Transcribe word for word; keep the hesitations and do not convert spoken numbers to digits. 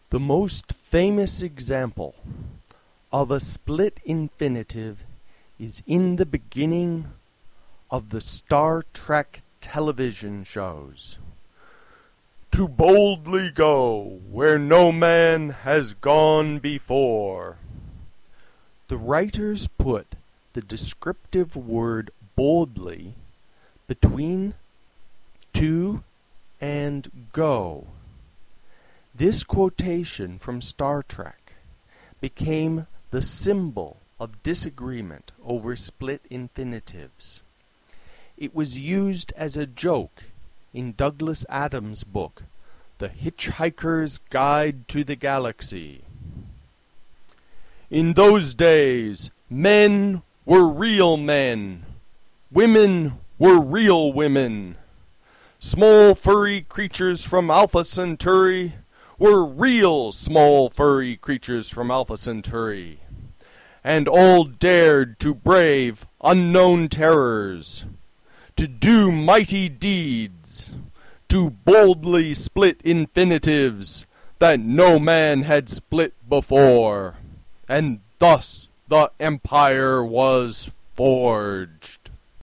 The most famous example of a split infinitive is in the beginning of the Star Trek television shows. To boldly go where no man has gone before. The writers put the descriptive word boldly between to and go. This quotation from Star Trek became the symbol of disagreement over split infinitives. It was used as a joke in Douglas Adams' book, The Hitchhiker's Guide to the Galaxy. In those days, men were real men. Women were real women. Small furry creatures from Alpha Centauri were real small furry creatures from Alpha Centauri, and all dared to brave unknown terrors, to do mighty deeds, to boldly split infinitives that no man had split before, and thus the empire was forged.